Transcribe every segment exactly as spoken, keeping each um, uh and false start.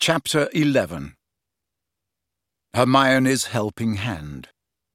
Chapter eleven. Hermione's Helping Hand.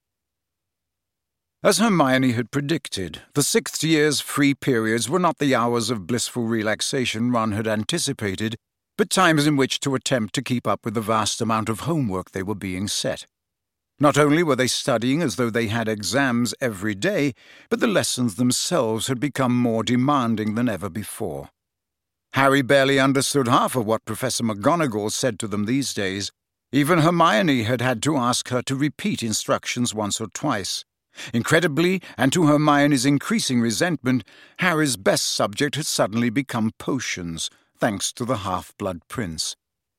As Hermione had predicted, the sixth year's free periods were not the hours of blissful relaxation Ron had anticipated, but times in which to attempt to keep up with the vast amount of homework they were being set. Not only were they studying as though they had exams every day, but the lessons themselves had become more demanding than ever before. Harry barely understood half of what Professor McGonagall said to them these days. Even Hermione had had to ask her to repeat instructions once or twice. Incredibly, and to Hermione's increasing resentment, Harry's best subject had suddenly become potions, thanks to the Half-Blood Prince.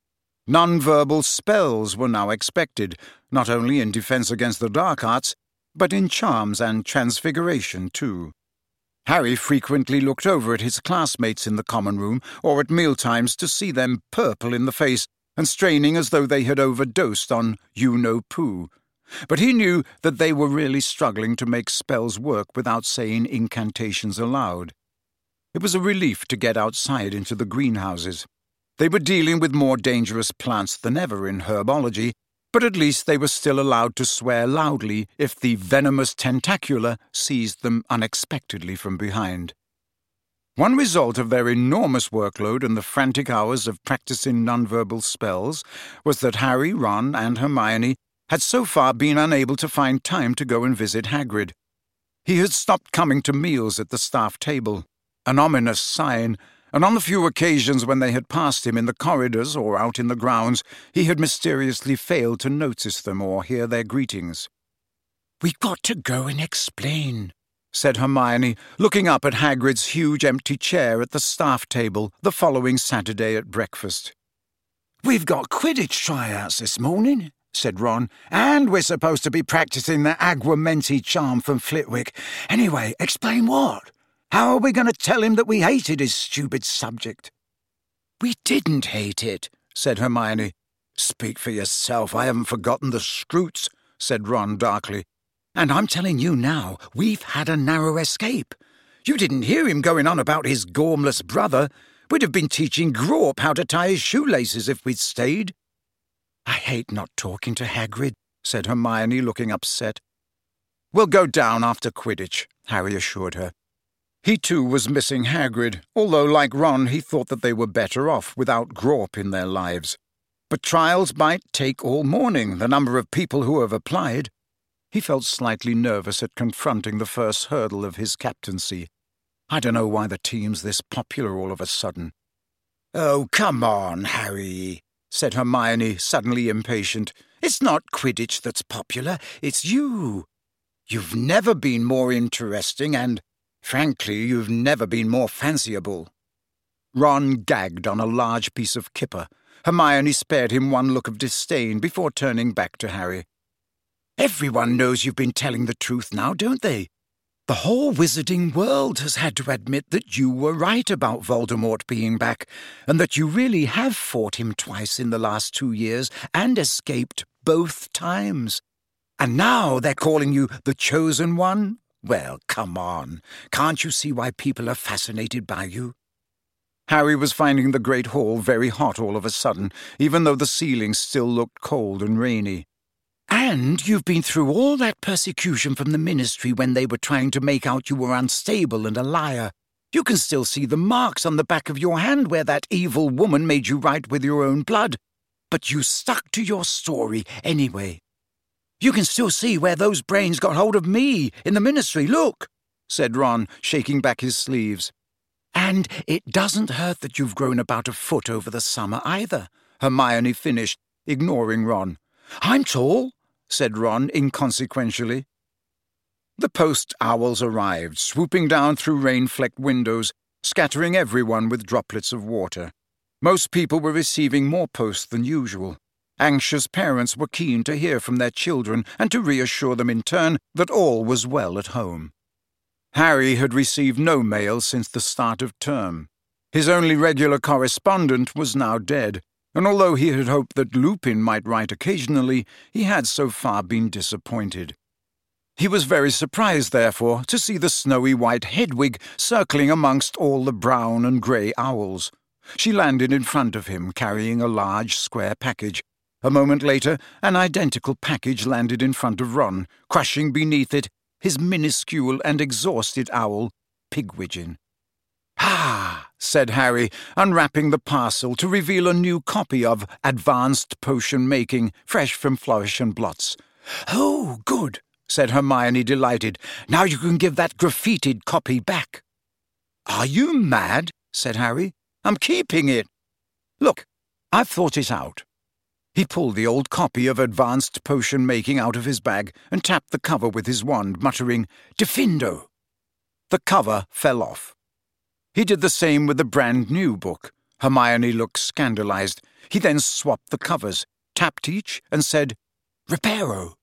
Non-verbal spells were now expected, not only in defense against the dark arts, but in charms and transfiguration too. Harry frequently looked over at his classmates in the common room or at mealtimes to see them purple in the face and straining as though they had overdosed on you-know-poo. But he knew that they were really struggling to make spells work without saying incantations aloud. It was a relief to get outside into the greenhouses. They were dealing with more dangerous plants than ever in herbology, but at least they were still allowed to swear loudly if the venomous tentacula seized them unexpectedly from behind. One result of their enormous workload and the frantic hours of practicing nonverbal spells was that Harry, Ron, and Hermione had so far been unable to find time to go and visit Hagrid. He had stopped coming to meals at the staff table, an ominous sign, and on the few occasions when they had passed him in the corridors or out in the grounds, he had mysteriously failed to notice them or hear their greetings. "We've got to go and explain," said Hermione, looking up at Hagrid's huge empty chair at the staff table the following Saturday at breakfast. "We've got Quidditch tryouts this morning," said Ron, "and we're supposed to be practicing the Aguamenti charm from Flitwick. Anyway, explain what? How are we going to tell him that we hated his stupid subject?" "We didn't hate it," said Hermione. "Speak for yourself. I haven't forgotten the Scroots," said Ron darkly. "And I'm telling you now, we've had a narrow escape. You didn't hear him going on about his gormless brother. We'd have been teaching Grawp how to tie his shoelaces if we'd stayed." "I hate not talking to Hagrid," said Hermione, looking upset. "We'll go down after Quidditch," Harry assured her. He too was missing Hagrid, although, like Ron, he thought that they were better off without Grawp in their lives. But trials might take all morning, the number of people who have applied. He felt slightly nervous at confronting the first hurdle of his captaincy. I don't know why the team's this popular all of a sudden. "Oh, come on, Harry," said Hermione, suddenly impatient. "It's not Quidditch that's popular, it's you. You've never been more interesting and, frankly, you've never been more fanciable." Ron gagged on a large piece of kipper. Hermione spared him one look of disdain before turning back to Harry. "Everyone knows you've been telling the truth now, don't they? The whole wizarding world has had to admit that you were right about Voldemort being back, and that you really have fought him twice in the last two years and escaped both times. And now they're calling you the Chosen One? Well, come on. Can't you see why people are fascinated by you?" Harry was finding the Great Hall very hot all of a sudden, even though the ceiling still looked cold and rainy. "And you've been through all that persecution from the Ministry when they were trying to make out you were unstable and a liar. You can still see the marks on the back of your hand where that evil woman made you write with your own blood. But you stuck to your story anyway. You can still see where those brains got hold of me in the Ministry, look," said Ron, shaking back his sleeves. "And it doesn't hurt that you've grown about a foot over the summer either," Hermione finished, ignoring Ron. "I'm tall," said Ron inconsequentially. The post owls arrived, swooping down through rain-flecked windows, scattering everyone with droplets of water. Most people were receiving more posts than usual. Anxious parents were keen to hear from their children and to reassure them in turn that all was well at home. Harry had received no mail since the start of term. His only regular correspondent was now dead, and although he had hoped that Lupin might write occasionally, he had so far been disappointed. He was very surprised, therefore, to see the snowy white Hedwig circling amongst all the brown and grey owls. She landed in front of him, carrying a large square package. A moment later, an identical package landed in front of Ron, crushing beneath it his minuscule and exhausted owl, Pigwidgeon. "Ah!" said Harry, unwrapping the parcel to reveal a new copy of Advanced Potion Making, fresh from Flourish and Blotts. "Oh, good," said Hermione, delighted. "Now you can give that graffitied copy back." "Are you mad?" said Harry. "I'm keeping it. Look, I've thought it out." He pulled the old copy of Advanced Potion Making out of his bag and tapped the cover with his wand, muttering, "Diffindo." The cover fell off. He did the same with the brand-new book. Hermione looked scandalized. He then swapped the covers, tapped each, and said, "Reparo."